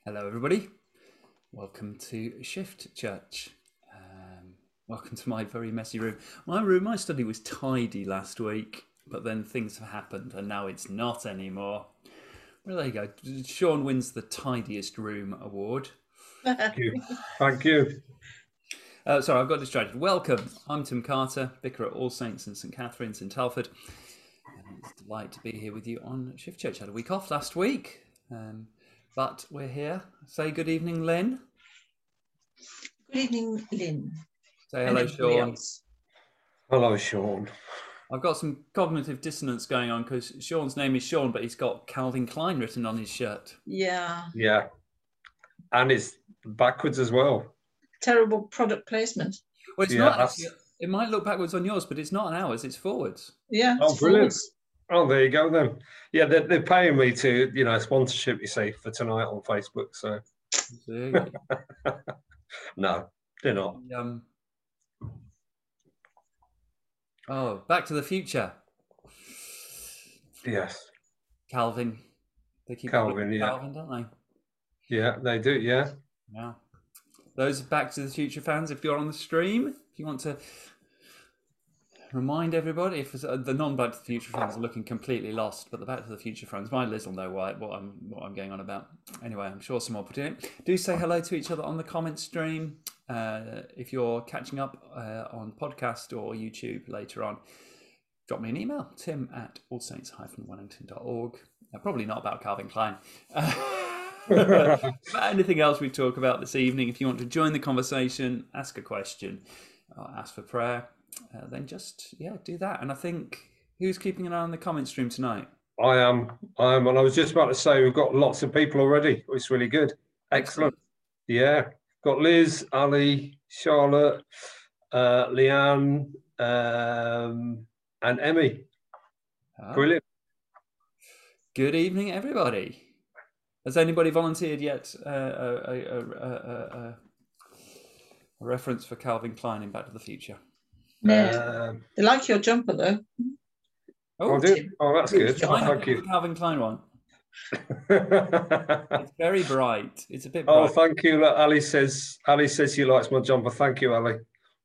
Hello, everybody. Welcome to Shift Church. Welcome to my very messy room. My study was tidy last week, but then things have happened and now it's not anymore. Well, there you go. Sean wins the tidiest room award. Thank you. Thank you. Sorry, I've got distracted. Welcome. I'm Tim Carter, Vicar at All Saints and St Catherine's in Telford. And it's a delight to be here with you on Shift Church. I had a week off last week, but we're here. Say good evening, Lynn. Good evening, Lynn. Say hello, Sean. Hello, Sean. I've got some cognitive dissonance going on because Sean's name is Sean, but he's got Calvin Klein written on his shirt. Yeah. Yeah. And it's backwards as well. Terrible product placement. Well, it's not actually, it might look backwards on yours, but it's not on ours, it's forwards. Yeah. Oh, brilliant. Forwards. Oh, there you go then. Yeah, they're paying me to, sponsorship, you see, for tonight on Facebook. So no, they're not. Oh, Back to the Future. Yes. Calvin. They keep Calvin, yeah. Calvin, don't they? Yeah, they do, yeah. Yeah. Those Back to the Future fans, if you're on the stream, if you want to remind everybody, if the non-Back to the Future fans are looking completely lost, but the Back to the Future fans, my Liz will know what I'm going on about. Anyway, I'm sure someone will put it in. Do say hello to each other on the comment stream. If you're catching up on podcast or YouTube later on, drop me an email, tim@allsaints-wellington.org. Probably not about Calvin Klein. About anything else we talk about this evening. If you want to join the conversation, ask a question, ask for prayer, then just do that. And I think, who's keeping an eye on the comment stream tonight? I am, and I was just about to say we've got lots of people already. It's really good. Excellent. Yeah, got Liz, Ali, Charlotte, Leanne, and Emmy. Brilliant. Good evening, everybody. Has anybody volunteered yet a reference for Calvin Klein in Back to the Future? No. They like your jumper, though. Oh, that's good. Thank you. The Calvin Klein one. It's very bright. It's a bit bright. Oh, thank you. Look, Ali says she likes my jumper. Thank you, Ali.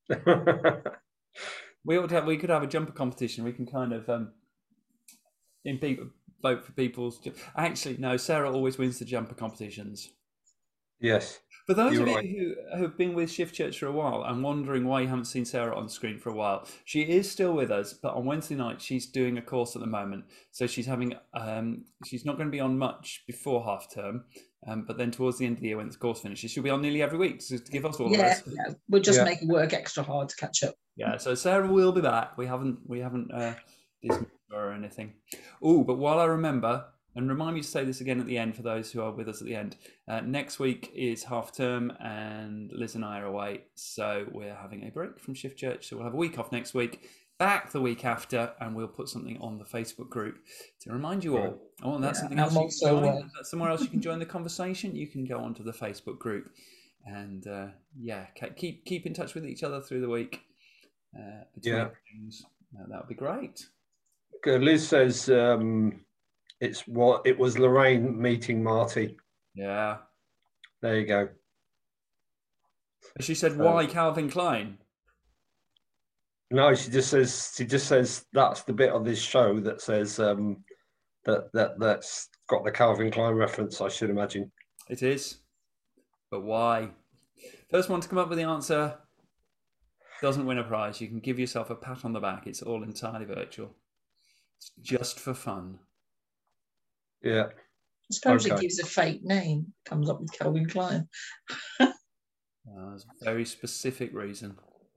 We could have a jumper competition. We can kind of vote for people's. Actually, no. Sarah always wins the jumper competitions. Yes. For those of you who have been with Shift Church for a while and wondering why you haven't seen Sarah on screen for a while, she is still with us, but on Wednesday night she's doing a course at the moment. So she's having she's not going to be on much before half term, but then towards the end of the year when the course finishes, she'll be on nearly every week to give us all the rest. Yeah, we're just making work extra hard to catch up. Yeah, so Sarah will be back. We haven't dismissed her or anything. Oh, but while I remember. And remind me to say this again at the end for those who are with us at the end. Next week is half term and Liz and I are away. So we're having a break from Shift Church. So we'll have a week off next week, back the week after, and we'll put something on the Facebook group to remind you all. Oh, and that's something else you can join. That's somewhere else you can join the conversation. You can go onto the Facebook group and keep in touch with each other through the week. Things. That would be great. Good. Liz says... it was Lorraine meeting Marty. Yeah. There you go. She said, "Why Calvin Klein?" No, she just says that's the bit of this show that says that's got the Calvin Klein reference. I should imagine it is, but why? First one to come up with the answer doesn't win a prize. You can give yourself a pat on the back. It's all entirely virtual. It's just for fun. Yeah. I suppose it gives a fake name, comes up with Calvin Klein. There's a very specific reason.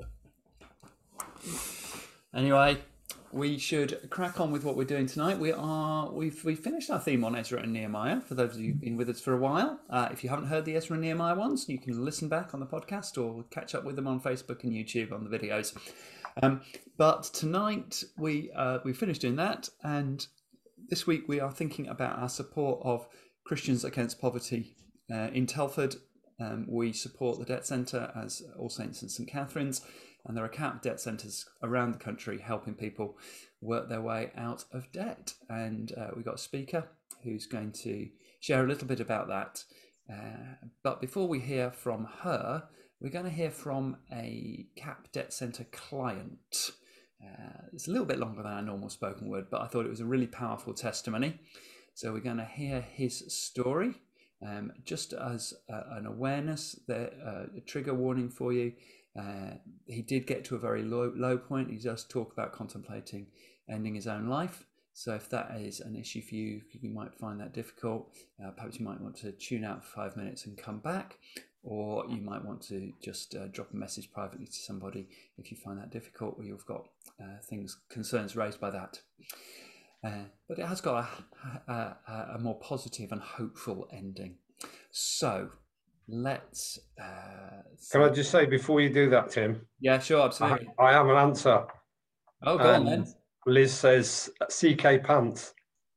Anyway, we should crack on with what we're doing tonight. We've finished our theme on Ezra and Nehemiah. For those of you who've been with us for a while, if you haven't heard the Ezra and Nehemiah ones, you can listen back on the podcast or catch up with them on Facebook and YouTube on the videos. But tonight we finished doing that, and this week we are thinking about our support of Christians Against Poverty in Telford. We support the Debt Centre as All Saints and St Catherine's, and there are CAP debt centres around the country helping people work their way out of debt. And we've got a speaker who's going to share a little bit about that But before we hear from her, we're going to hear from a CAP Debt Centre client. It's a little bit longer than our normal spoken word, but I thought it was a really powerful testimony. So we're going to hear his story. Just as an awareness, a trigger warning for you. He did get to a very low point. He does talk about contemplating ending his own life. So if that is an issue for you, you might find that difficult. Perhaps you might want to tune out for 5 minutes and come back, or you might want to just drop a message privately to somebody if you find that difficult, or you've got concerns raised by that. But it has got a more positive and hopeful ending. So let's... Can I just say before you do that, Tim? Yeah, sure, absolutely. I have an answer. Oh, go on then. Liz says CK pants.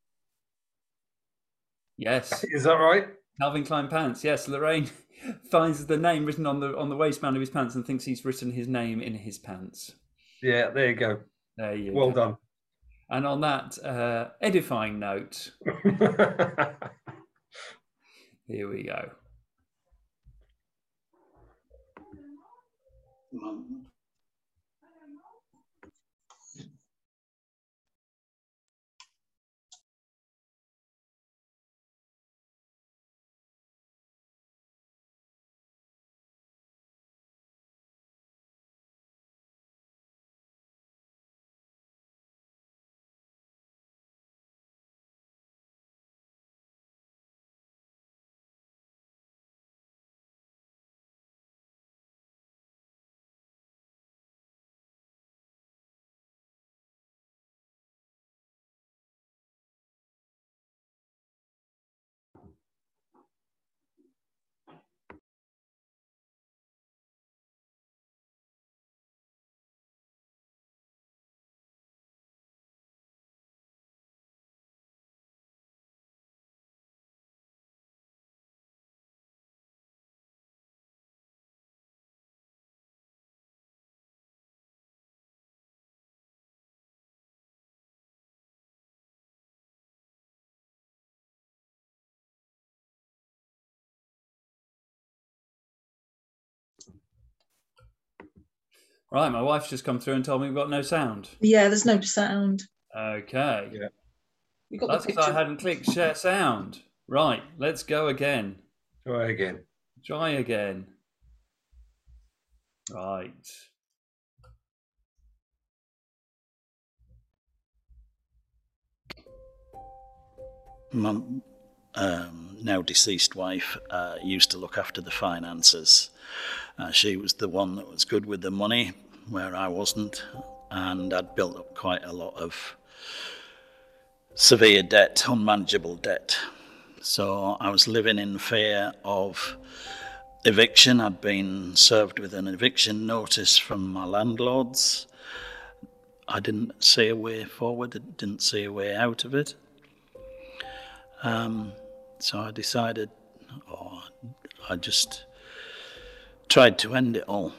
Yes. Is that right? Calvin Klein pants. Yes, Lorraine finds the name written on the waistband of his pants and thinks he's written his name in his pants. Yeah, there you go. There you well go. Done. And on that edifying note, here we go. Right, my wife's just come through and told me we've got no sound. Yeah, there's no sound. Okay. Yeah. We got That's the because picture. I hadn't clicked share sound. Right, let's go again. Try again. Try again. Right. My now deceased wife used to look after the finances. She was the one that was good with the money, where I wasn't, and I'd built up quite a lot of severe debt, unmanageable debt. So I was living in fear of eviction. I'd been served with an eviction notice from my landlords. I didn't see a way forward, didn't see a way out of it. So I decided, I just tried to end it all.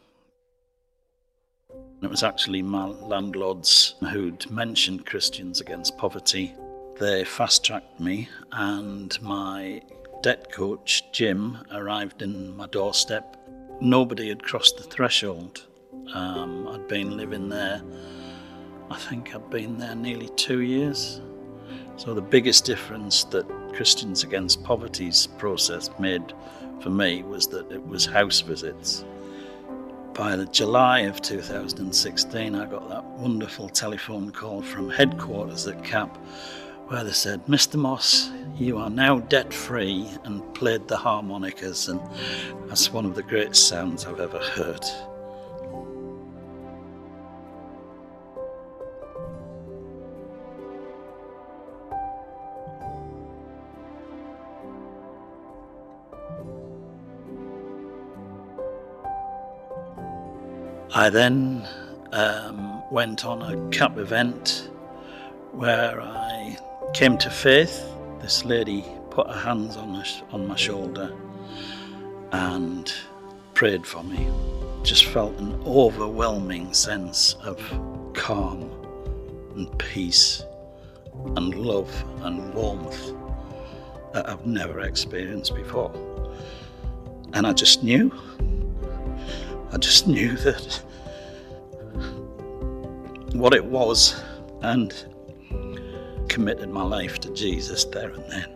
It was actually my landlords who'd mentioned Christians Against Poverty. They fast-tracked me, and my debt coach, Jim, arrived in my doorstep. Nobody had crossed the threshold. I'd been living there, I think I'd been there nearly 2 years. So the biggest difference that Christians Against Poverty's process made for me was that it was house visits. By the July of 2016, I got that wonderful telephone call from headquarters at CAP, where they said, "Mr. Moss, you are now debt-free," and played the harmonicas, and that's one of the greatest sounds I've ever heard. I then went on a CAP event where I came to faith. This lady put her hands on my shoulder and prayed for me. Just felt an overwhelming sense of calm and peace and love and warmth. that I've never experienced before. And I just knew that what it was, and committed my life to Jesus there and then.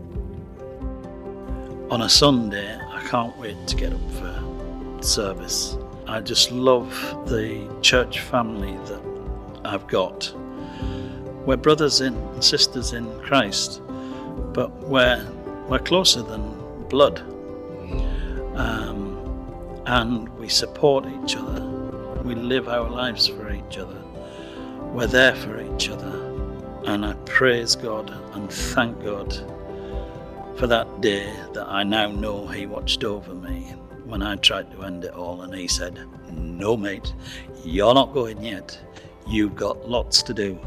On a Sunday, I can't wait to get up for service. I just love the church family that I've got. We're brothers and sisters in Christ, but we're closer than blood. And we support each other. We live our lives for each other. We're there for each other. And I praise God and thank God for that day that I now know He watched over me when I tried to end it all, and He said, "No, mate, you're not going yet. You've got lots to do."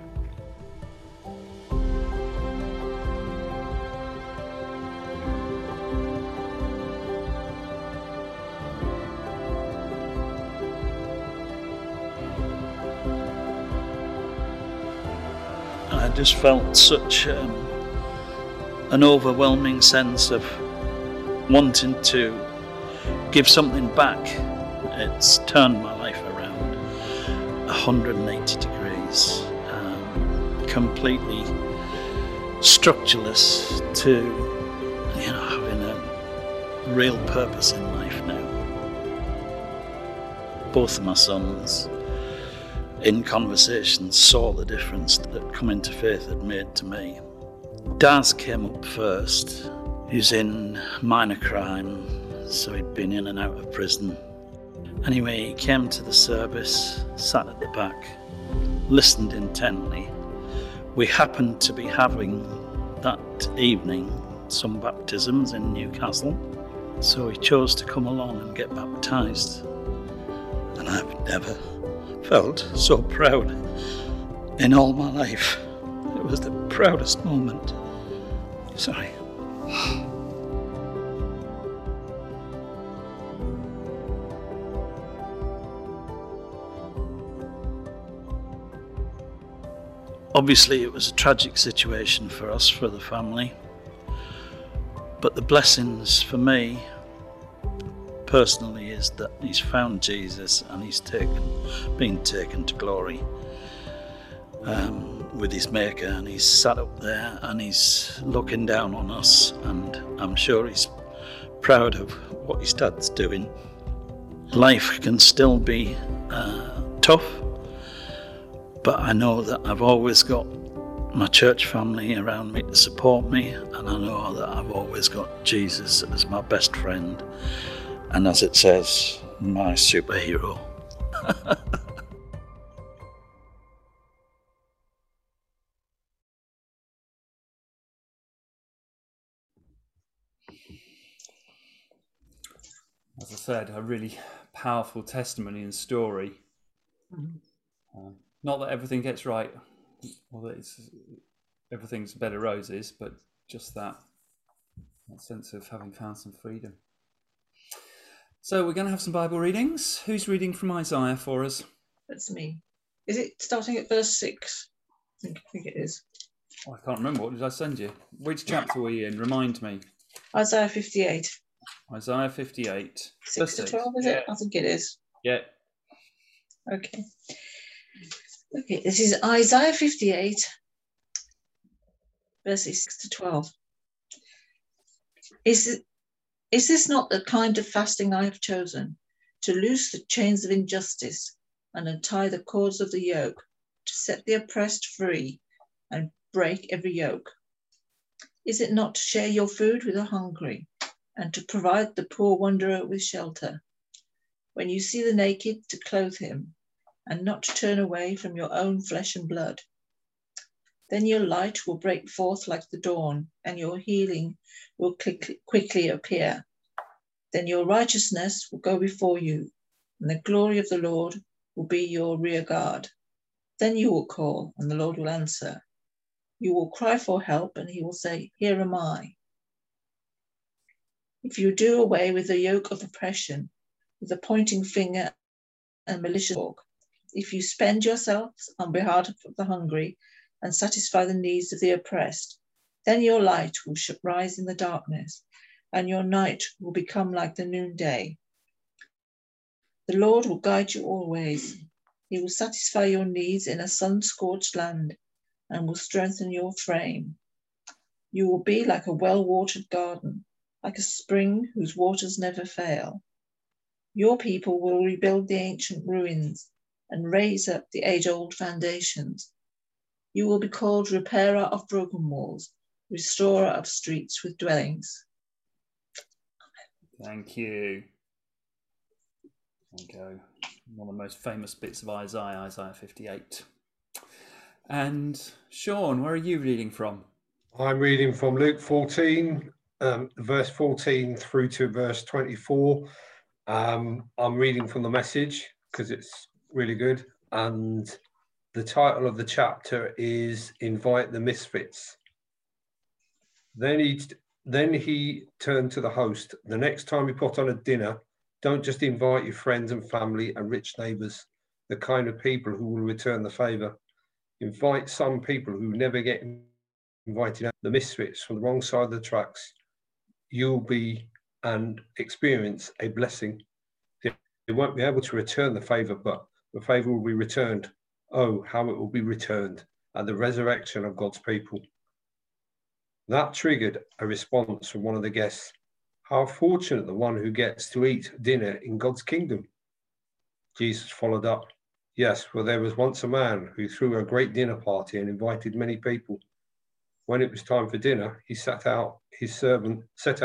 I just felt such an overwhelming sense of wanting to give something back. It's turned my life around 180 degrees, completely structureless to, having a real purpose in life now. Both of my sons, in conversations, saw the difference that coming to faith had made to me. Daz came up first. He's in minor crime, so he'd been in and out of prison. Anyway, he came to the service, sat at the back, listened intently. We happened to be having that evening some baptisms in Newcastle, so he chose to come along and get baptised. And I've never felt so proud in all my life. It was the proudest moment. Sorry. Obviously, it was a tragic situation for us, for the family. But the blessings for me, personally, is that he's found Jesus and he's been taken to glory with his Maker, and he's sat up there and he's looking down on us, and I'm sure he's proud of what his dad's doing. Life can still be tough, but I know that I've always got my church family around me to support me, and I know that I've always got Jesus as my best friend, and as it says, my superhero. As I said, a really powerful testimony and story. Not that everything gets right, or that everything's a bed of roses, but just that sense of having found some freedom. So we're going to have some Bible readings. Who's reading from Isaiah for us? That's me. Is it starting at verse 6? I think it is. Oh, I can't remember. What did I send you? Which chapter were you in? Remind me. Isaiah 58. Isaiah 58. 6 to 12, is it? I think it is. Yeah. Okay. Okay, this is Isaiah 58, verses 6 to 12. Is this not the kind of fasting I have chosen, to loose the chains of injustice and untie the cords of the yoke, to set the oppressed free and break every yoke? Is it not to share your food with the hungry and to provide the poor wanderer with shelter? When you see the naked, to clothe him and not to turn away from your own flesh and blood. Then your light will break forth like the dawn, and your healing will quickly appear. Then your righteousness will go before you, and the glory of the Lord will be your rear guard. Then you will call, and the Lord will answer. You will cry for help, and he will say, "Here am I." If you do away with the yoke of oppression, with the pointing finger and malicious talk, if you spend yourselves on behalf of the hungry and satisfy the needs of the oppressed, Then your light will rise in the darkness, and your night will become like the noonday. The Lord will guide you always. He will satisfy your needs in a sun-scorched land and will strengthen your frame. You will be like a well-watered garden, like a spring whose waters never fail. Your people will rebuild the ancient ruins and raise up the age-old foundations. You will be called repairer of broken walls, restorer of streets with dwellings. Thank you. There you go. One of the most famous bits of Isaiah, Isaiah 58. And Sean, where are you reading from? I'm reading from Luke 14, verse 14 through to verse 24. I'm reading from the Message because it's really good. And the title of the chapter is Invite the Misfits. Then he turned to the host. The next time you put on a dinner, don't just invite your friends and family and rich neighbors, the kind of people who will return the favor. Invite some people who never get invited out, the misfits from the wrong side of the tracks. You'll be and experience a blessing. They won't be able to return the favor, but the favor will be returned. Oh, how it will be returned at the resurrection of God's people. That triggered a response from one of the guests. How fortunate the one who gets to eat dinner in God's kingdom. Jesus followed up. Yes, well, there was once a man who threw a great dinner party and invited many people. When it was time for dinner, he set out his servant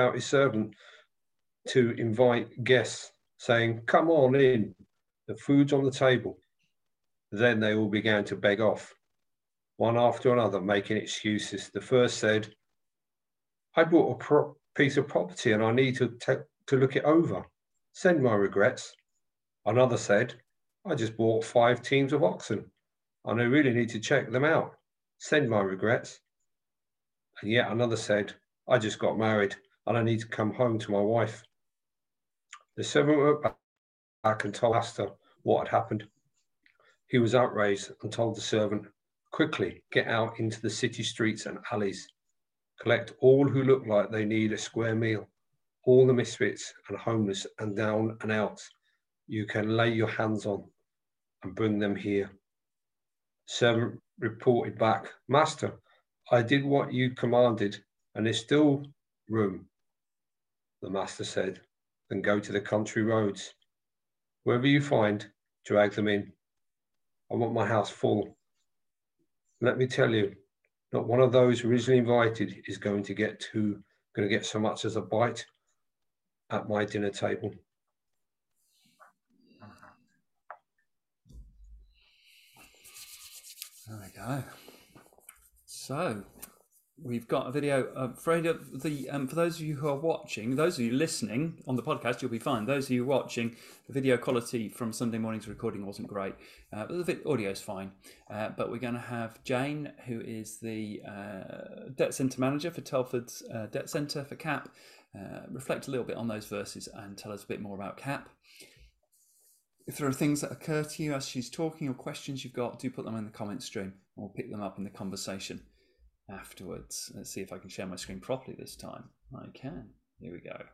to invite guests, saying, "Come on in, the food's on the table." Then they all began to beg off, one after another, making excuses. The first said, "I bought a piece of property and I need to look it over. Send my regrets." Another said, "I just bought 5 teams of oxen and I really need to check them out. Send my regrets." And yet another said, "I just got married and I need to come home to my wife." The servant went back and told Master what had happened. He was outraged and told the servant, "Quickly, get out into the city streets and alleys. Collect all who look like they need a square meal, all the misfits and homeless and down and out you can lay your hands on, and bring them here." Servant reported back, "Master, I did what you commanded, and there's still room." The master said, "Then go to the country roads. Wherever you find, drag them in. I want my house full. Let me tell you, not one of those originally invited is going to get so much as a bite at my dinner table." There we go. So we've got a video. For those of you who are watching, those of you listening on the podcast, you'll be fine. Those of you watching, the video quality from Sunday morning's recording wasn't great, but the audio is fine. But we're going to have Jane, who is the Debt Centre Manager for Telford's Debt Centre for CAP, reflect a little bit on those verses and tell us a bit more about CAP. If there are things that occur to you as she's talking or questions you've got, do put them in the comments stream. We'll pick them up in the conversation afterwards. Let's see if I can share my screen properly this time. I can. Here we go.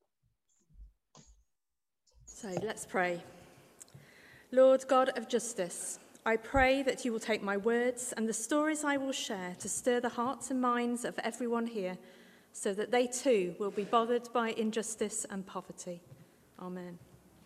So let's pray. Lord God of justice, I pray that you will take my words and the stories I will share to stir the hearts and minds of everyone here so that they too will be bothered by injustice and poverty. Amen.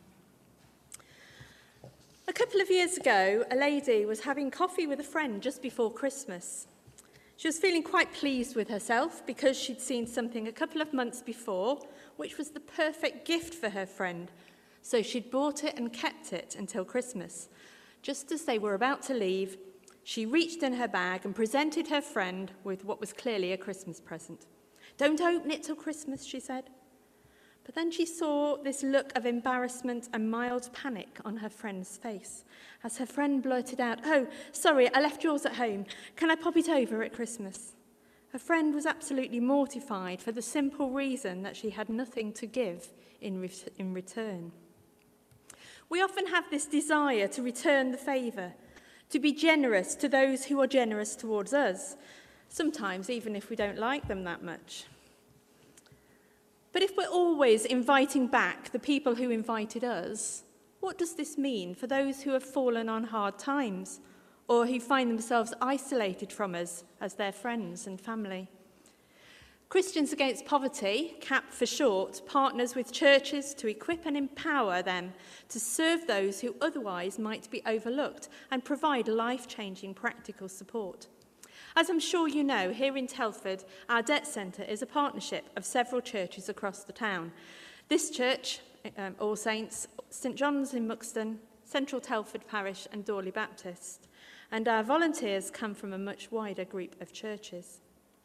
A couple of years ago, a lady was having coffee with a friend just before Christmas. She was feeling quite pleased with herself because she'd seen something a couple of months before, which was the perfect gift for her friend. So she'd bought it and kept it until Christmas. Just as they were about to leave, she reached in her bag and presented her friend with what was clearly a Christmas present. "Don't open it till Christmas," she said. But then she saw this look of embarrassment and mild panic on her friend's face as her friend blurted out, "Oh, sorry, I left yours at home. Can I pop it over at Christmas?" Her friend was absolutely mortified for the simple reason that she had nothing to give in return. We often have this desire to return the favour, to be generous to those who are generous towards us. sometimes even if we don't like them that much. But if we're always inviting back the people who invited us, what does this mean for those who have fallen on hard times or who find themselves isolated from us as their friends and family? Christians Against Poverty, CAP for short, partners with churches to equip and empower them to serve those who otherwise might be overlooked and provide life-changing practical support. As I'm sure you know, here in Telford, our debt centre is a partnership of several churches across the town. This church, All Saints, St John's in Muxton, Central Telford Parish and Dorley Baptist. And our volunteers come from a much wider group of churches.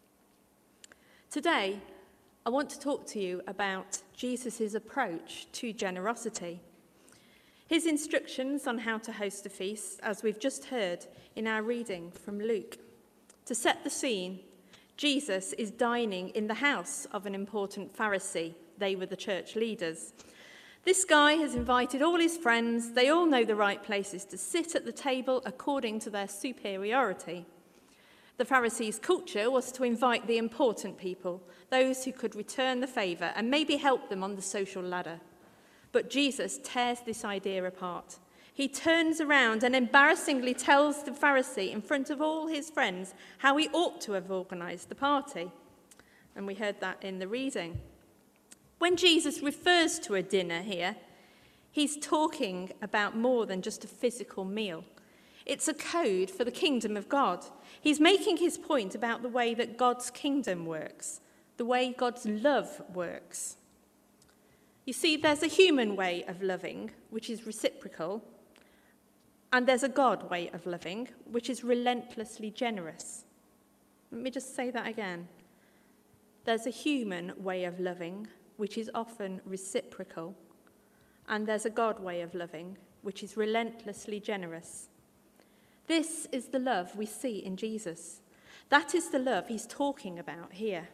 Today, I want to talk to you about Jesus' approach to generosity. His instructions on how to host a feast, as we've just heard in our reading from Luke. To set the scene, Jesus is dining in the house of an important Pharisee. They were the church leaders. This guy has invited all his friends. They all know the right places to sit at the table according to their superiority. The Pharisees' culture was to invite the important people, those who could return the favour and maybe help them on the social ladder. But Jesus tears this idea apart. He turns around and embarrassingly tells the Pharisee in front of all his friends how he ought to have organised the party. And we heard that in the reading. When Jesus refers to a dinner here, he's talking about more than just a physical meal. It's a code for the kingdom of God. He's making his point about the way that God's kingdom works, the way God's love works. You see, there's a human way of loving, which is reciprocal, and there's a God way of loving, which is relentlessly generous. Let me just say that again. There's a human way of loving, which is often reciprocal, and there's a God way of loving, which is relentlessly generous. This is the love we see in Jesus. That is the love he's talking about here.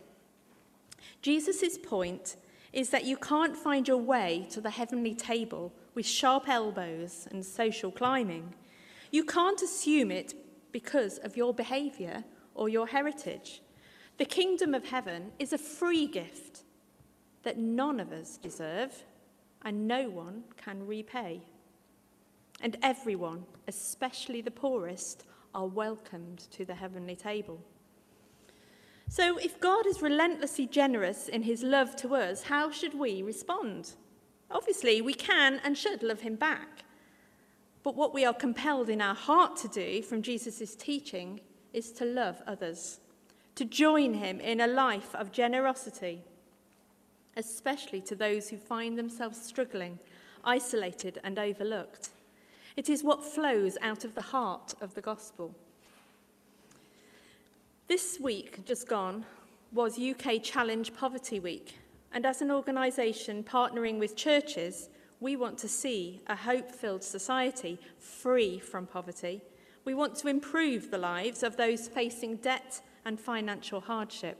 Jesus' point is that you can't find your way to the heavenly table with sharp elbows and social climbing. You can't assume it because of your behaviour or your heritage. The kingdom of heaven is a free gift that none of us deserve and no one can repay. And everyone, especially the poorest, are welcomed to the heavenly table. So if God is relentlessly generous in his love to us, how should we respond? Obviously, we can and should love him back. But what we are compelled in our heart to do from Jesus' teaching is to love others, to join him in a life of generosity, especially to those who find themselves struggling, isolated and overlooked. It is what flows out of the heart of the gospel. This week, just gone, was UK Challenge Poverty Week. And as an organisation partnering with churches, we want to see a hope-filled society free from poverty. We want to improve the lives of those facing debt and financial hardship.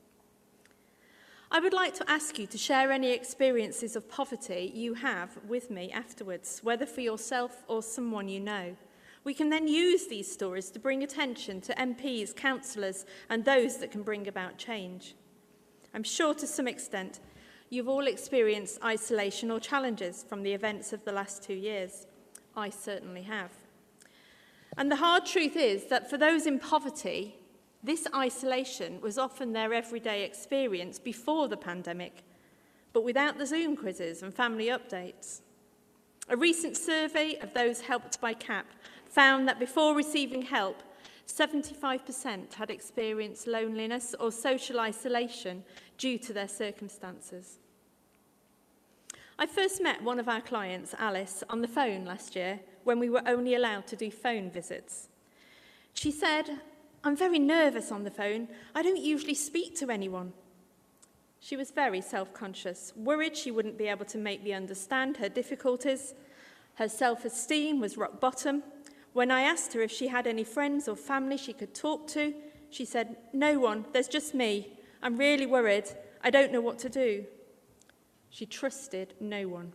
I would like to ask you to share any experiences of poverty you have with me afterwards, whether for yourself or someone you know. We can then use these stories to bring attention to MPs, councillors, and those that can bring about change. I'm sure to some extent you've all experienced isolation or challenges from the events of the last 2 years. I certainly have. And the hard truth is that for those in poverty, this isolation was often their everyday experience before the pandemic, but without the Zoom quizzes and family updates. A recent survey of those helped by CAP found that before receiving help, 75% had experienced loneliness or social isolation due to their circumstances. I first met one of our clients, Alice, on the phone last year when we were only allowed to do phone visits. She said, "I'm very nervous on the phone. I don't usually speak to anyone." She was very self-conscious, worried she wouldn't be able to make me understand her difficulties. Her self-esteem was rock bottom. When I asked her if she had any friends or family she could talk to, she said, "No one, there's just me. I'm really worried. I don't know what to do." She trusted no one.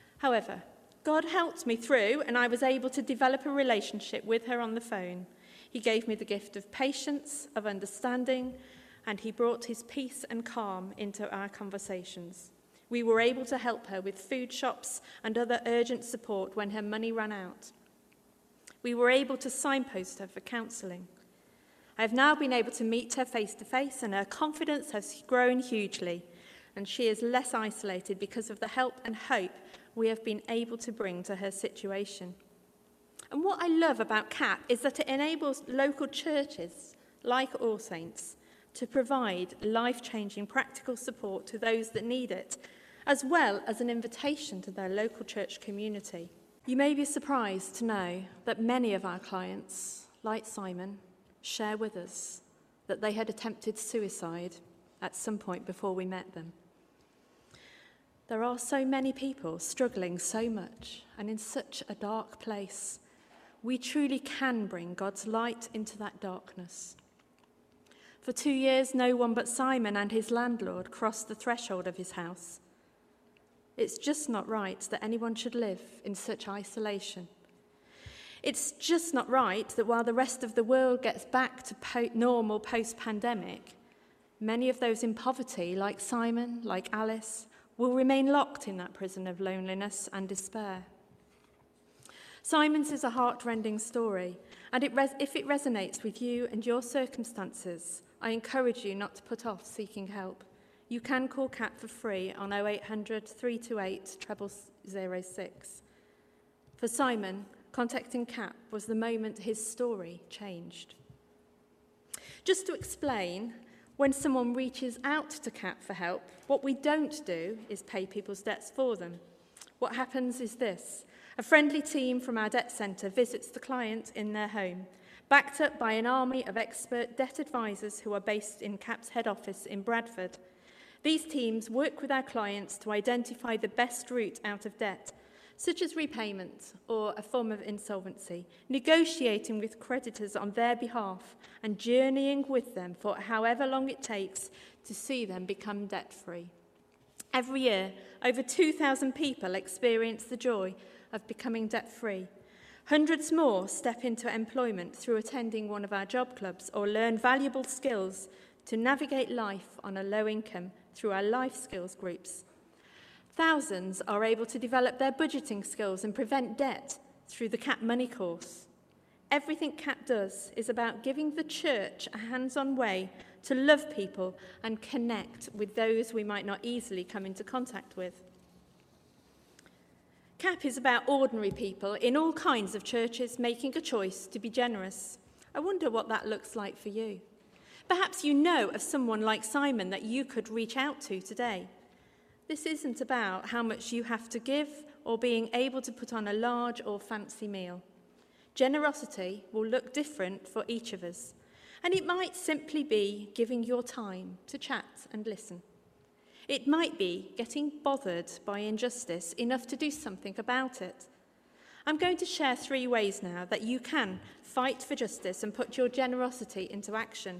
However, God helped me through and I was able to develop a relationship with her on the phone. He gave me the gift of patience, of understanding, and he brought his peace and calm into our conversations. We were able to help her with food shops and other urgent support when her money ran out. We were able to signpost her for counselling. I have now been able to meet her face to face, and her confidence has grown hugely, and she is less isolated because of the help and hope we have been able to bring to her situation. And what I love about CAP is that it enables local churches, like All Saints, to provide life-changing practical support to those that need it, as well as an invitation to their local church community. You may be surprised to know that many of our clients, like Simon, share with us that they had attempted suicide at some point before we met them. There are so many people struggling so much and in such a dark place. We truly can bring God's light into that darkness. For 2 years, no one but Simon and his landlord crossed the threshold of his house. It's just not right that anyone should live in such isolation. It's just not right that while the rest of the world gets back to normal post-pandemic, many of those in poverty, like Simon, like Alice, will remain locked in that prison of loneliness and despair. Simon's is a heart-rending story, and if it resonates with you and your circumstances, I encourage you not to put off seeking help. You can call CAP for free on 0800 328 0006. For Simon, contacting CAP was the moment his story changed. Just to explain, when someone reaches out to CAP for help, what we don't do is pay people's debts for them. What happens is this. A friendly team from our debt centre visits the client in their home, backed up by an army of expert debt advisors who are based in CAP's head office in Bradford. These teams work with our clients to identify the best route out of debt, such as repayment or a form of insolvency, negotiating with creditors on their behalf and journeying with them for however long it takes to see them become debt-free. Every year, over 2,000 people experience the joy of becoming debt-free. Hundreds more step into employment through attending one of our job clubs or learn valuable skills to navigate life on a low income through our life skills groups. Thousands are able to develop their budgeting skills and prevent debt through the CAP Money course. Everything CAP does is about giving the church a hands-on way to love people and connect with those we might not easily come into contact with. CAP is about ordinary people in all kinds of churches making a choice to be generous. I wonder what that looks like for you. Perhaps you know of someone like Simon that you could reach out to today. This isn't about how much you have to give or being able to put on a large or fancy meal. Generosity will look different for each of us, and it might simply be giving your time to chat and listen. It might be getting bothered by injustice enough to do something about it. I'm going to share 3 ways now that you can fight for justice and put your generosity into action.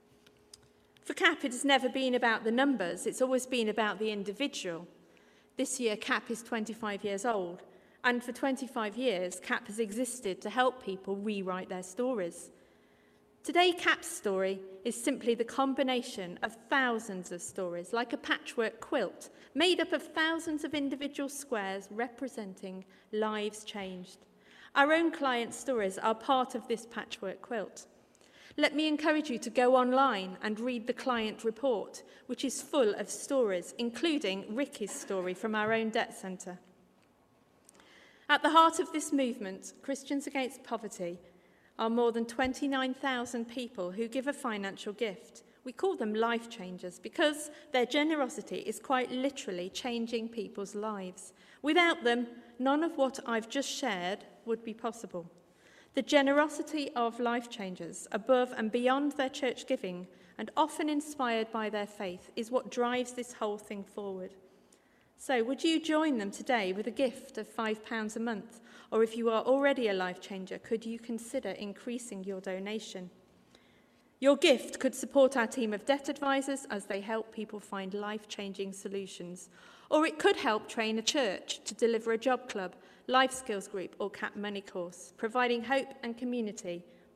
For CAP, it has never been about the numbers, it's always been about the individual. This year, CAP is 25 years old, and for 25 years, CAP has existed to help people rewrite their stories. Today, CAP's story is simply the combination of thousands of stories, like a patchwork quilt, made up of thousands of individual squares representing lives changed. Our own client stories are part of this patchwork quilt. Let me encourage you to go online and read the client report, which is full of stories, including Ricky's story from our own debt centre. At the heart of this movement, Christians Against Poverty, are more than 29,000 people who give a financial gift. We call them life changers because their generosity is quite literally changing people's lives. Without them, none of what I've just shared would be possible. The generosity of life changers, above and beyond their church giving, and often inspired by their faith, is what drives this whole thing forward. So would you join them today with a gift of £5 a month? Or if you are already a life changer, could you consider increasing your donation? Your gift could support our team of debt advisors as they help people find life-changing solutions. Or it could help train a church to deliver a job club, life skills group or CAP Money course, providing hope and community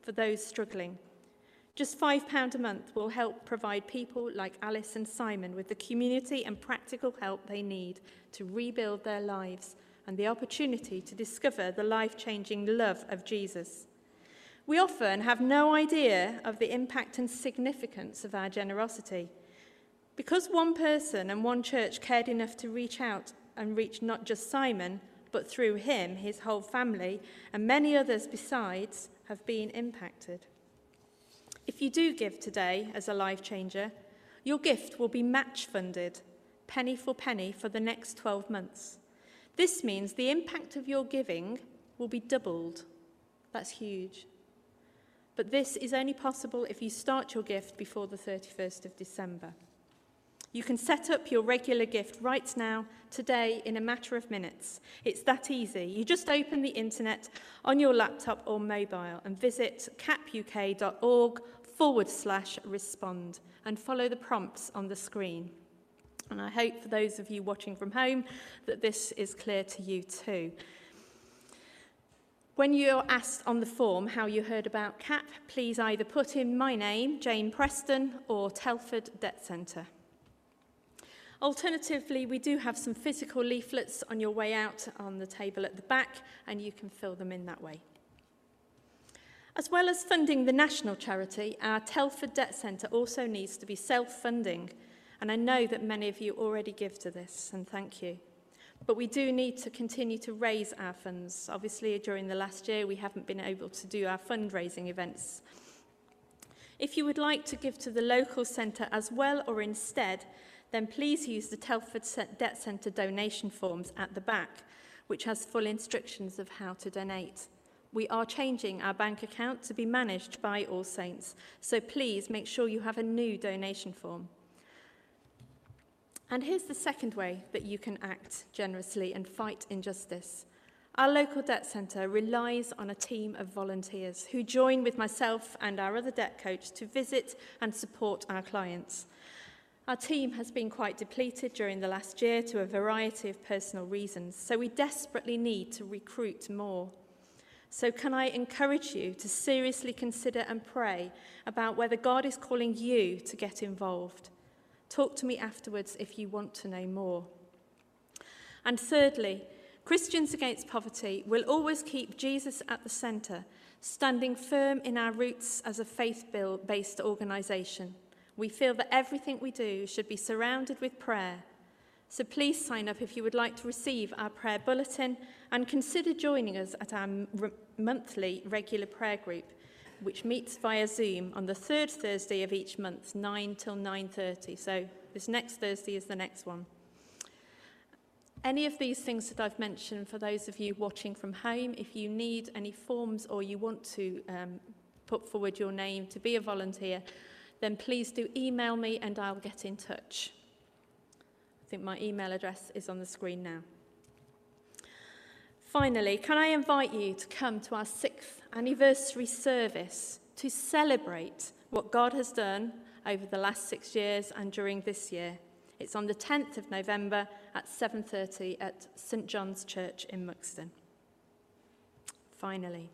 for those struggling. Just £5 a month will help provide people like Alice and Simon with the community and practical help they need to rebuild their lives and the opportunity to discover the life-changing love of Jesus. We often have no idea of the impact and significance of our generosity. Because one person and one church cared enough to reach out and reach not just Simon, but through him, his whole family, and many others besides have been impacted. If you do give today as a life changer, your gift will be match funded, penny for the next 12 months. This means the impact of your giving will be doubled. That's huge. But this is only possible if you start your gift before the 31st of December. You can set up your regular gift right now, today, in a matter of minutes. It's that easy. You just open the internet on your laptop or mobile and visit capuk.org/respond and follow the prompts on the screen. And I hope for those of you watching from home that this is clear to you too. When you're asked on the form how you heard about CAP, please either put in my name, Jane Preston, or Telford Debt Centre. Alternatively, we do have some physical leaflets on your way out on the table at the back, and you can fill them in that way. As well as funding the national charity, our Telford Debt Centre also needs to be self-funding, and I know that many of you already give to this, and thank you. But we do need to continue to raise our funds. Obviously, during the last year, we haven't been able to do our fundraising events. If you would like to give to the local centre as well or instead, then please use the Telford Debt Centre donation forms at the back, which has full instructions of how to donate. We are changing our bank account to be managed by All Saints, so please make sure you have a new donation form. And here's the second way that you can act generously and fight injustice. Our local debt centre relies on a team of volunteers who join with myself and our other debt coach to visit and support our clients. Our team has been quite depleted during the last year to a variety of personal reasons, so we desperately need to recruit more. So can I encourage you to seriously consider and pray about whether God is calling you to get involved? Talk to me afterwards if you want to know more. And thirdly, Christians Against Poverty will always keep Jesus at the centre, standing firm in our roots as a faith-based organisation. We feel that everything we do should be surrounded with prayer. So please sign up if you would like to receive our prayer bulletin and consider joining us at our monthly regular prayer group, which meets via Zoom on the third Thursday of each month, 9 till 9:30. So this next Thursday is the next one. Any of these things that I've mentioned, for those of you watching from home, if you need any forms or you want to put forward your name to be a volunteer, then please do email me and I'll get in touch. I think my email address is on the screen now. Finally, can I invite you to come to our 6th anniversary service to celebrate what God has done over the last 6 years and during this year. It's on the 10th of November at 7:30 at St John's Church in Muxton. Finally,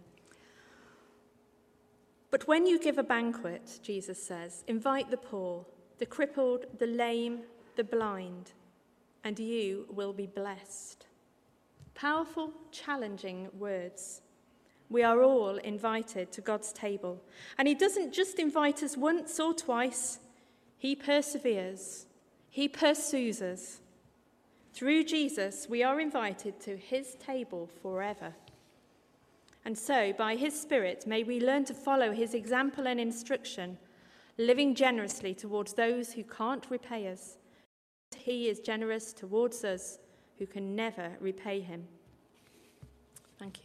but when you give a banquet, Jesus says, invite the poor, the crippled, the lame, the blind, and you will be blessed. Powerful, challenging words. We are all invited to God's table. And he doesn't just invite us once or twice. He perseveres. He pursues us. Through Jesus, we are invited to his table forever. And so, by his Spirit, may we learn to follow his example and instruction, living generously towards those who can't repay us. He is generous towards us, who can never repay him. Thank you.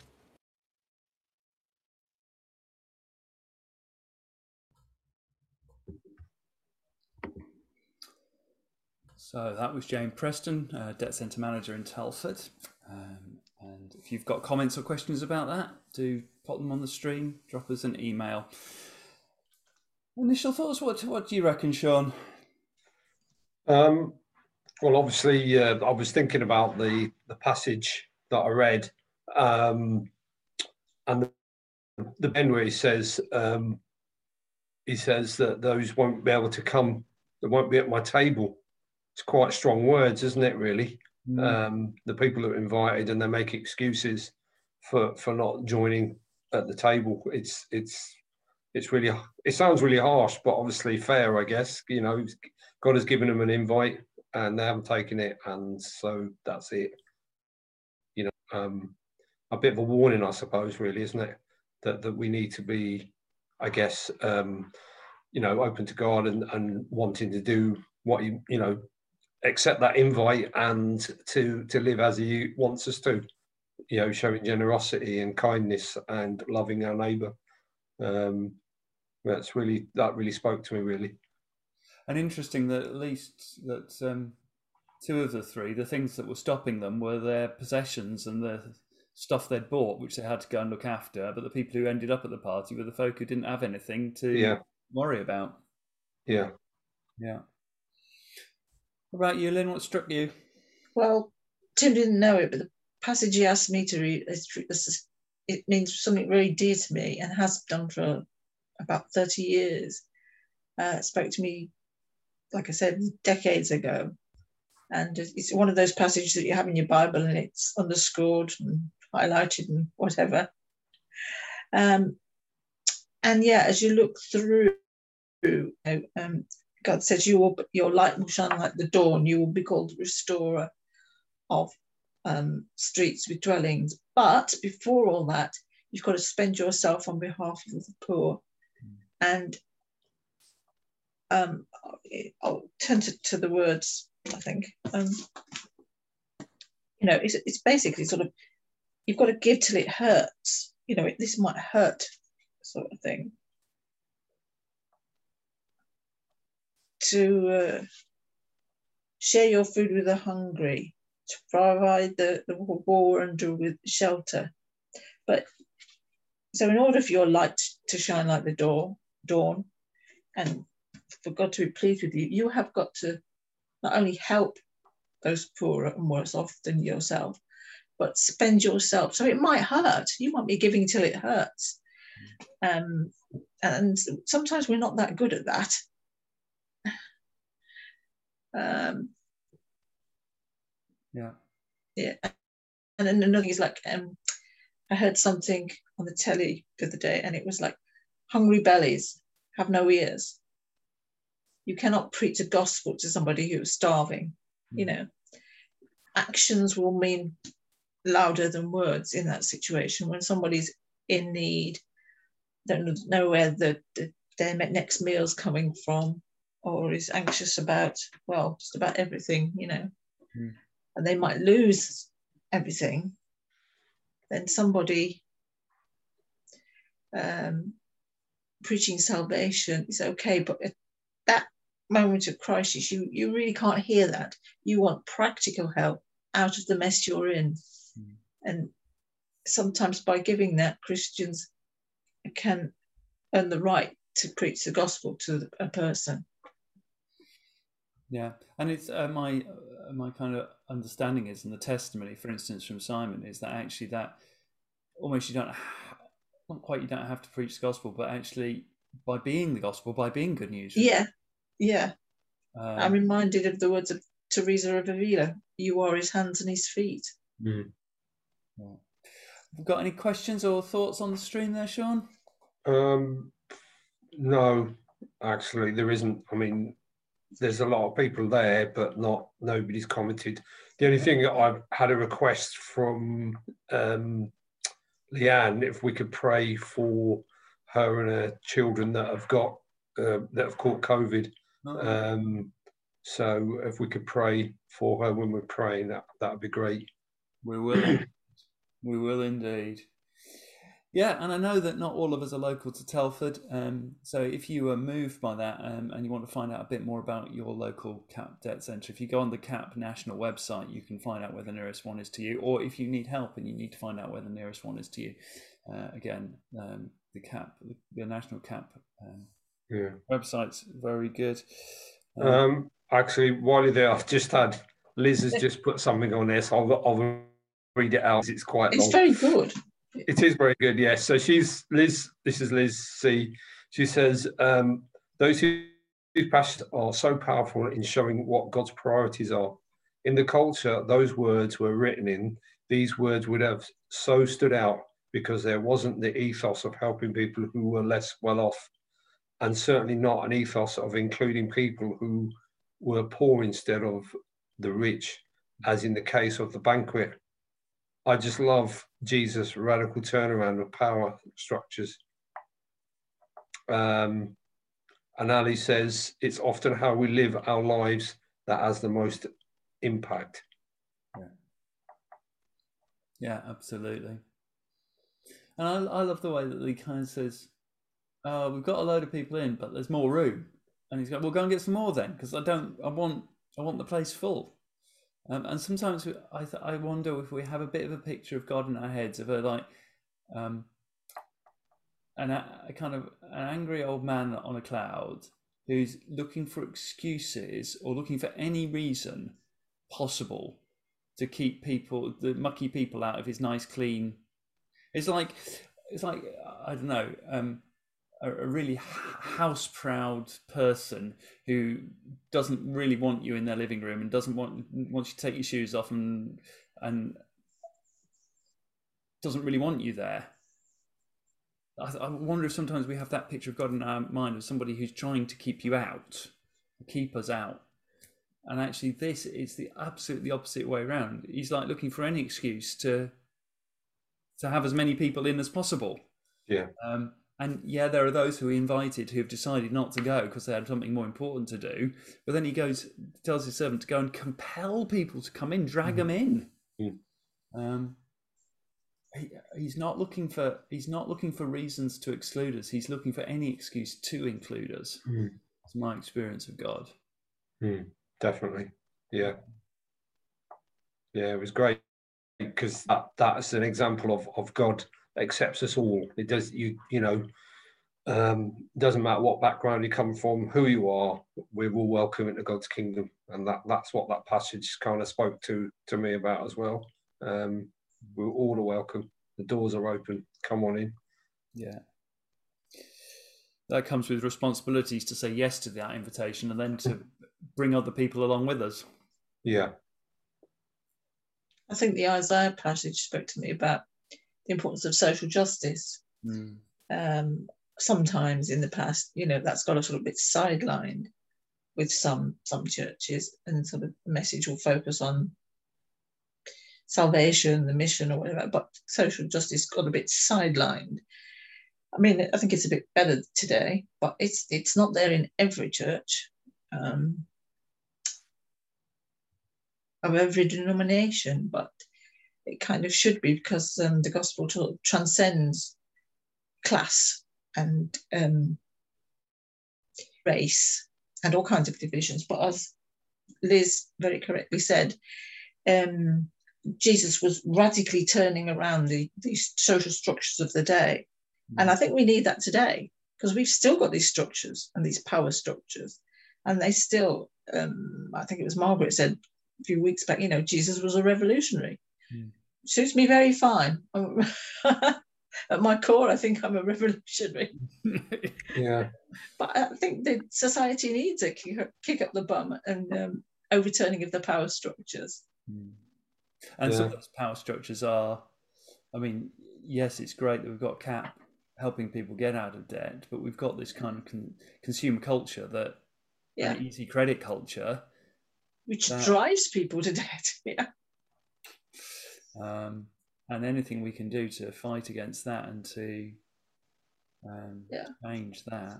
So that was Jane Preston, Debt Centre Manager in Telford. And if you've got comments or questions about that, do pop them on the stream, drop us an email. Initial thoughts, what do you reckon, Sean? Well, obviously, I was thinking about the passage that I read, and the Ben where he says that those won't be able to come, they won't be at my table. It's quite strong words, isn't it, really? The people that are invited, and they make excuses for not joining at the table. It's really, it sounds really harsh, but obviously fair, I guess. You know, God has given them an invite and they haven't taken it, and so that's it. You know, a bit of a warning, I suppose, really, isn't it? That we need to be, I guess, you know, open to God and wanting to do what you know, accept that invite and to live as He wants us to. You know, showing generosity and kindness and loving our neighbour. That really spoke to me, really. And interesting that at least that two of the three, the things that were stopping them were their possessions and the stuff they'd bought, which they had to go and look after. But the people who ended up at the party were the folk who didn't have anything to worry about. Yeah. What about you, Lynn? What struck you? Well, Tim didn't know it, but the passage he asked me to read, it means something very dear to me and has done for about 30 years. It spoke to me, like I said, decades ago. And it's one of those passages that you have in your Bible and it's underscored and highlighted and whatever. And yeah, as you look through, God says your light will shine like the dawn. You will be called the restorer of streets with dwellings. But before all that, you've got to spend yourself on behalf of the poor. And I'll turn to the words, I think. You know, it's basically sort of, you've got to give till it hurts. You know, this might hurt, sort of thing. To share your food with the hungry, to provide the poor and with shelter. But so in order for your light to shine like the dawn, and for God to be pleased with you, you have got to not only help those poorer and worse off than yourself, but spend yourself. So it might hurt. You might be giving till it hurts. And sometimes we're not that good at that. Yeah. And then another thing is like, I heard something on the telly the other day, and it was like, hungry bellies have no ears. You cannot preach the gospel to somebody who is starving. You know, actions will mean louder than words in that situation. When somebody's in need, don't know where their next meal's coming from, or is anxious about, well, just about everything, you know, and they might lose everything, then somebody preaching salvation is okay, but at that moment of crisis, you really can't hear that. You want practical help out of the mess you're in. And sometimes by giving that, Christians can earn the right to preach the gospel to a person. Yeah, and it's my kind of understanding is, and the testimony, for instance, from Simon, is that actually that almost you don't have to preach the gospel, but actually by being the gospel, by being good news. Yeah. I'm reminded of the words of Teresa of Avila: "You are his hands and his feet." Yeah. Have you got any questions or thoughts on the stream there, Sean? No, actually, there isn't. I mean, there's a lot of people there, but nobody's commented. The only thing that I've had a request from Leanne, if we could pray for her and her children that have caught COVID. So if we could pray for her when we're praying, that would be great. We will. We will indeed. Yeah, and I know that not all of us are local to Telford, so if you are moved by that and you want to find out a bit more about your local CAP Debt Centre, if you go on the CAP National website, you can find out where the nearest one is to you, or if you need help and you need to find out where the nearest one is to you, the National CAP website's very good. Actually, while you're there, I've just had, Liz has just put something on there, so I'll read it out. It's quite long. It's very good. It is very good, yes. So she's Liz. This is Liz C. She says those whose passions are so powerful in showing what God's priorities are. In the culture those words were written in, these words would have so stood out because there wasn't the ethos of helping people who were less well off, and certainly not an ethos of including people who were poor instead of the rich, as in the case of the banquet. I just love Jesus' radical turnaround of power structures. And Ali says, it's often how we live our lives that has the most impact. Yeah, absolutely. And I love the way that he kind of says, oh, we've got a load of people in, but there's more room. And he's going, well, go and get some more then, because I want the place full. And sometimes I wonder if we have a bit of a picture of God in our heads of a kind of an angry old man on a cloud who's looking for excuses or looking for any reason possible to keep the mucky people out of his nice, clean. It's like I don't know. A really house proud person who doesn't really want you in their living room and wants you to take your shoes off and doesn't really want you there. I wonder if sometimes we have that picture of God in our mind of somebody who's trying to keep you out, keep us out. And actually this is the absolutely opposite way around. He's like looking for any excuse to have as many people in as possible. Yeah. And yeah, there are those who he invited who have decided not to go because they had something more important to do. But then he tells his servant to go and compel people to come in, drag them in. He's not looking for reasons to exclude us. He's looking for any excuse to include us. It's my experience of God. Definitely, yeah. It was great because that's an example of God accepts us all. It does, doesn't matter what background you come from, who you are, we're all welcome into God's kingdom, and that's what that passage kind of spoke to me about as well. We're all welcome. The doors are open. Come on in. Yeah. That comes with responsibilities to say yes to that invitation and then to bring other people along with us. Yeah. I think the Isaiah passage spoke to me about the importance of social justice. Sometimes in the past, that's got a little bit sidelined with some churches, and sort of the message will focus on salvation, the mission or whatever, but social justice got a bit sidelined. I mean, I think it's a bit better today, but it's not there in every church of every denomination, but it kind of should be, because the gospel transcends class and race and all kinds of divisions. But as Liz very correctly said, Jesus was radically turning around these social structures of the day. And I think we need that today, because we've still got these structures and these power structures, and they still, I think it was Margaret said a few weeks back, Jesus was a revolutionary. Suits me very fine. At my core, I think I'm a revolutionary. Yeah. But I think the society needs a kick up the bum and overturning of the power structures. And some of those power structures are, I mean, yes, it's great that we've got CAP helping people get out of debt, but we've got this kind of consumer culture an easy credit culture, which drives people to debt. And anything we can do to fight against that and to change that.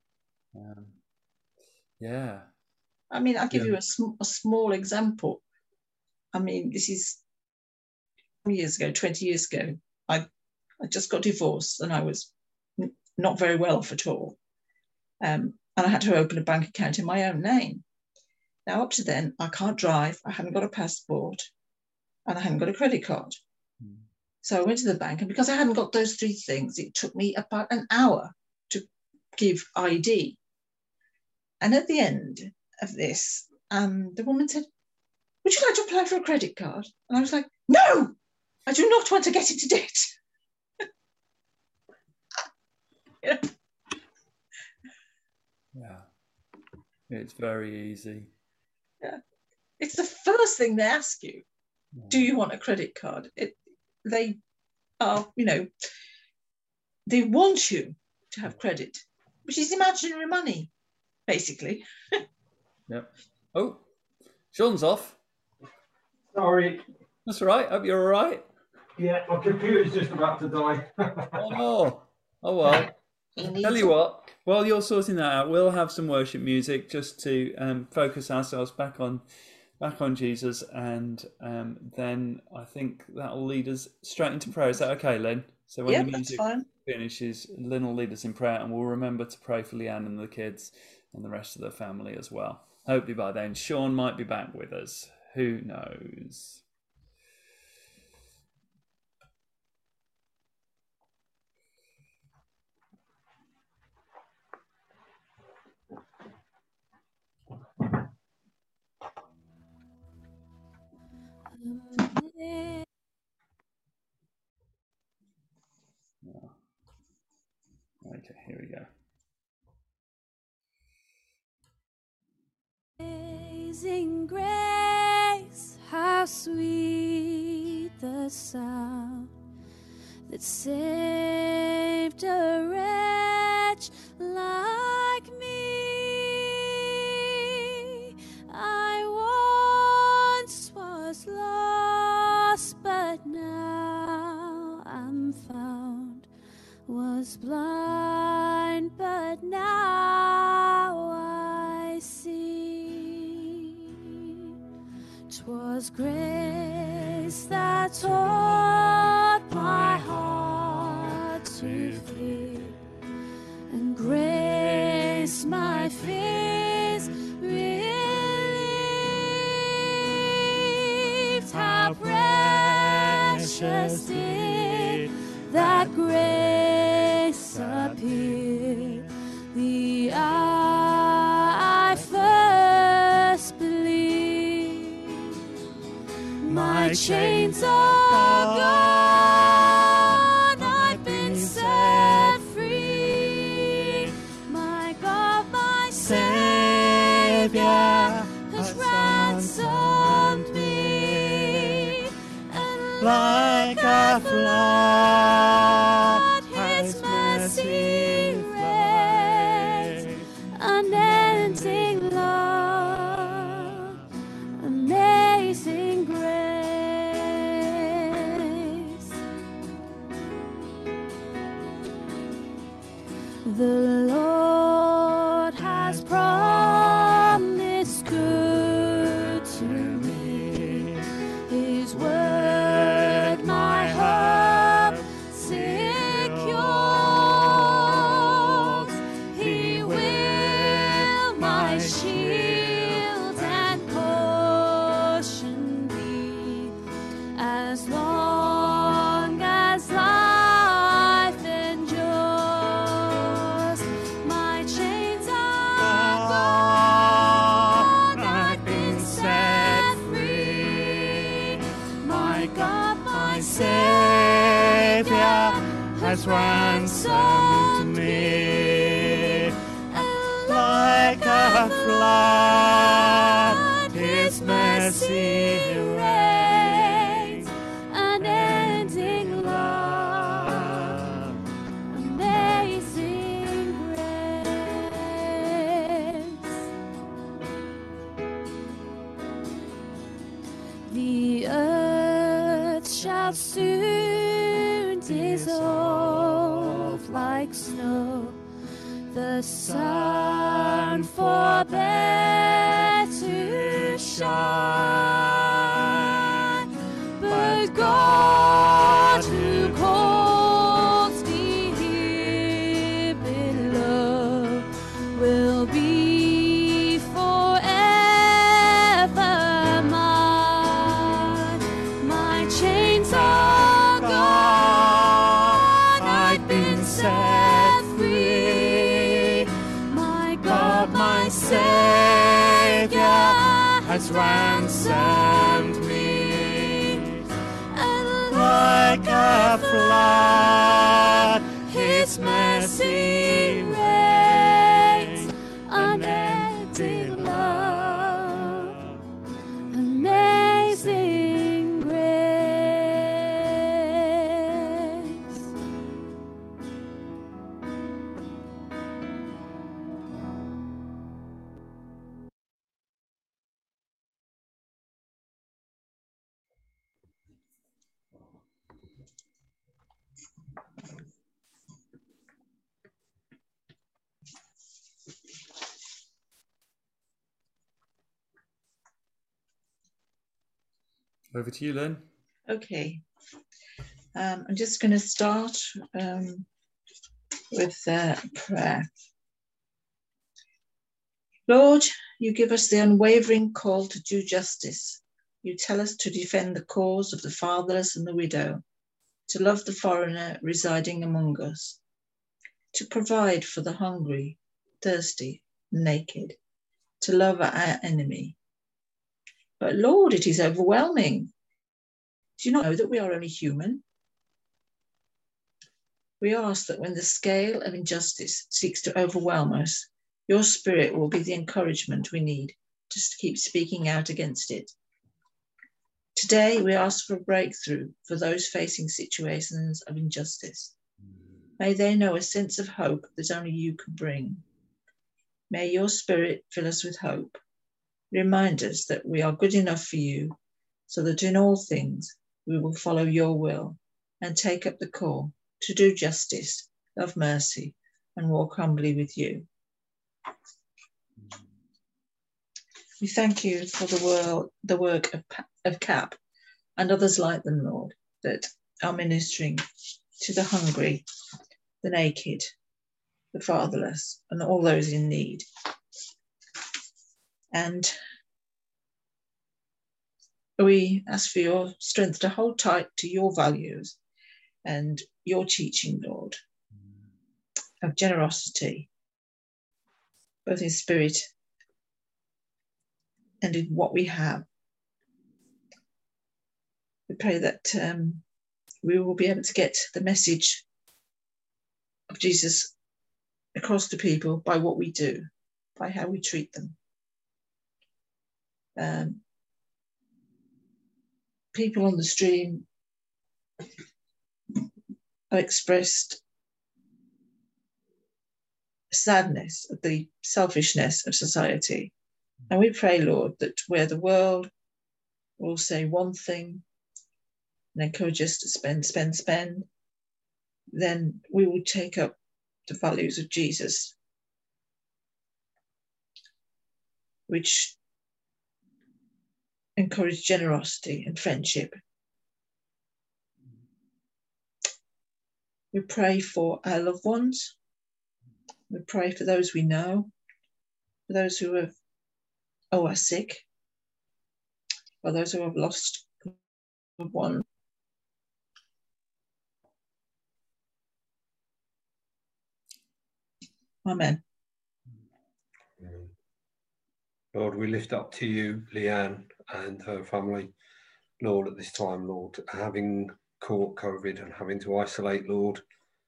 I mean, I'll give you a small example. I mean, this is 20 years ago. I just got divorced and I was not very well off at all. And I had to open a bank account in my own name. Now, up to then, I can't drive, I hadn't got a passport, and I hadn't got a credit card. So I went to the bank, and because I hadn't got those three things, it took me about an hour to give ID. And at the end of this, the woman said, "Would you like to apply for a credit card?" And I was like, "No, I do not want to get into debt." Yeah. It's very easy. Yeah. It's the first thing they ask you. Do you want a credit card? They are, they want you to have credit, which is imaginary money, basically. Yep. Oh, Sean's off. Sorry. That's all right. Hope you're all right. Yeah, my computer's just about to die. Oh, no. Oh, well. Tell you what, while you're sorting that out, we'll have some worship music just to focus ourselves back on Jesus, and then I think that'll lead us straight into prayer. Is that okay, Lynn? So when the music finishes, Lynn will lead us in prayer, and we'll remember to pray for Leanne and the kids and the rest of the family as well. Hopefully by then Sean might be back with us. Who knows? Okay, here we go. Amazing grace, how sweet the sound that saved a wretch like me. I once was lost, but now I'm found. Was blind, but now I see. 'Twas grace that taught my heart to fear, and grace my fears relieved. How precious did that grace appear the hour I first believed. My chains are gone, I've been set free. My God, my Savior has ransomed me, and like a flood His mercy raised. Unending love, amazing grace. The Lord has promised good to me. His word my hope secures. He will my shield and portion be, as long as life endures. My chains are gone, I've been set free. My God, my Savior has ransomed me, and like a flood His mercy reigns. Unending love, amazing grace. The earth shall soon dissolve like snow. The sun forbear to shine, but God who calls me here below will be forever mine. My chains are gone, I've been set free. My God, my Savior has ransomed me, and like a flood His His mercy reigns, unending love, amazing grace. Over to you, Lynn. Okay. I'm just going to start with prayer. Lord, you give us the unwavering call to do justice. You tell us to defend the cause of the fatherless and the widow, to love the foreigner residing among us, to provide for the hungry, thirsty, naked, to love our enemy. But Lord, it is overwhelming. Do you not know that we are only human? We ask that when the scale of injustice seeks to overwhelm us, your Spirit will be the encouragement we need to keep speaking out against it. Today, we ask for a breakthrough for those facing situations of injustice. May they know a sense of hope that only you can bring. May your Spirit fill us with hope. Remind us that we are good enough for you, so that in all things we will follow your will and take up the call to do justice, love mercy, and walk humbly with you. We thank you for the work of CAP and others like them, Lord, that are ministering to the hungry, the naked, the fatherless, and all those in need. And we ask for your strength to hold tight to your values and your teaching, Lord, of generosity, both in spirit and in what we have. We pray that we will be able to get the message of Jesus across to people by what we do, by how we treat them. People on the stream have expressed sadness at the selfishness of society. And we pray, Lord, that where the world will say one thing and encourage us to spend, then we will take up the values of Jesus, which encourage generosity and friendship. We pray for our loved ones. We pray for those we know, for those who are sick, for those who have lost one. Amen. Lord, we lift up to you Leanne and her family, Lord, at this time, Lord, having caught COVID and having to isolate, Lord.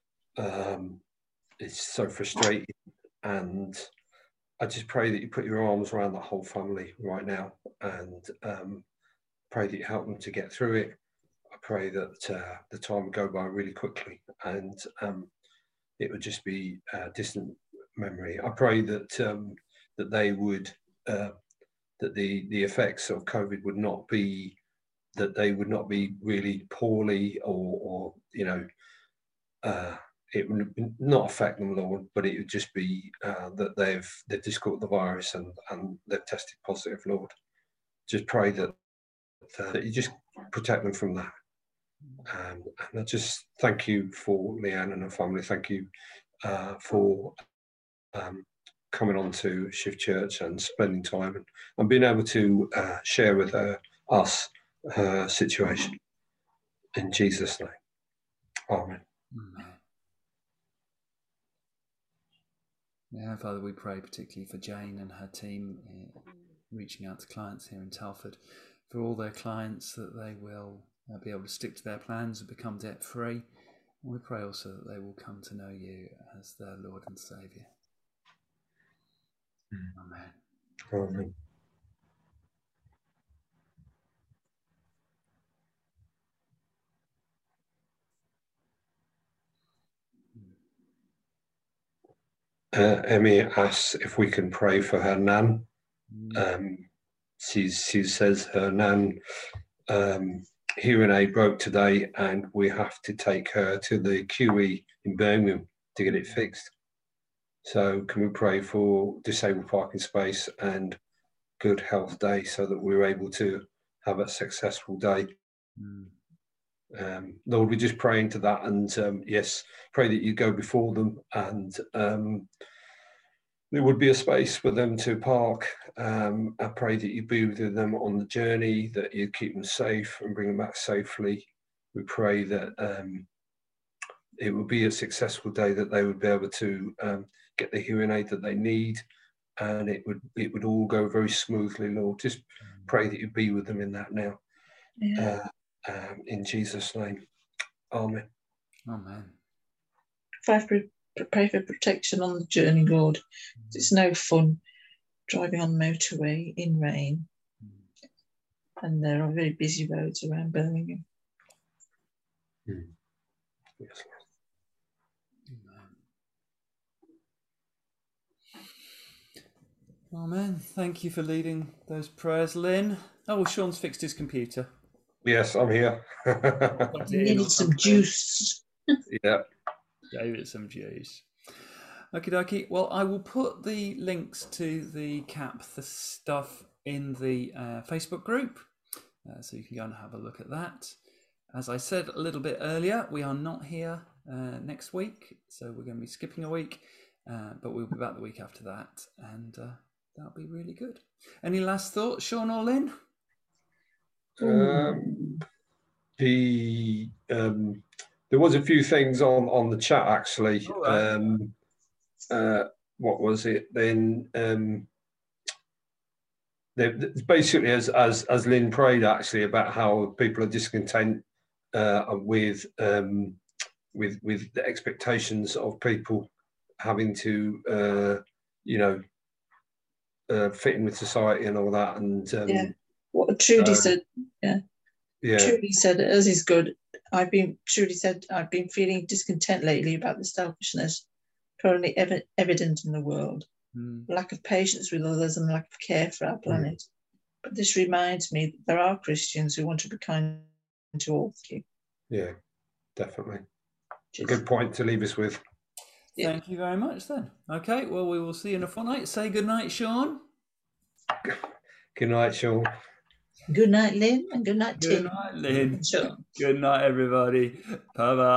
It's so frustrating, and I just pray that you put your arms around the whole family right now, and pray that you help them to get through it. I pray that the time would go by really quickly, and it would just be a distant memory. I pray that that they would that the effects of COVID would not be, that they would not be really poorly, or you know, it would not affect them, Lord, but it would just be that they've just caught the virus and they've tested positive, Lord. Just pray that you just protect them from that. And I just thank you for Leanne and her family. Thank you for coming on to Shift Church and spending time and being able to share with us her situation. In Jesus' name. Amen. Amen. Yeah, Father, we pray particularly for Jane and her team reaching out to clients here in Telford, for all their clients, that they will be able to stick to their plans and become debt-free, We pray also that they will come to know you as their Lord and Saviour. Amen. Amen. Emmy asks if we can pray for her nan. She says her nan hearing aid broke today, and we have to take her to the QE in Birmingham to get it fixed. So can we pray for disabled parking space and good health day so that we're able to have a successful day? Lord, we just pray into that, and yes, pray that you go before them, and there would be a space for them to park. I pray that you be with them on the journey, that you keep them safe and bring them back safely. We pray that it would be a successful day, that they would be able to get the hearing aid that they need, and it would all go very smoothly, Lord. Just pray that you be with them in that now. Yeah. In Jesus' name. Amen. Amen. Pray for protection on the journey, Lord. It's no fun driving on the motorway in rain, and there are very busy roads around Birmingham. Yes. Amen. Thank you for leading those prayers, Lynn. Oh, well, Sean's fixed his computer. Yes, I'm here. You needed some juice. Yeah. Gave it some juice. Okie dokie. Well, I will put the links to the the stuff in the Facebook group, so you can go and have a look at that. As I said a little bit earlier, we are not here next week, so we're going to be skipping a week, but we'll be back the week after that, and that'll be really good. Any last thoughts, Sean or Lynn? There was a few things on the chat actually. Right. What was it then? Basically, as Lynn prayed actually about how people are discontent with the expectations of people having to fit in with society and all that, and what Trudy said, Trudy said, as is good. Trudy said, I've been feeling discontent lately about the selfishness currently evident in the world, lack of patience with others and lack of care for our planet. But this reminds me that there are Christians who want to be kind to all. Yeah, definitely. A good point to leave us with. Thank you very much then. Okay, well, we will see you in a fortnight. Say good night, Sean. Good night, Sean. Good night, Lynn, and good night, Tim. Good night, Lynn. Sure. Good night, everybody. Bye-bye.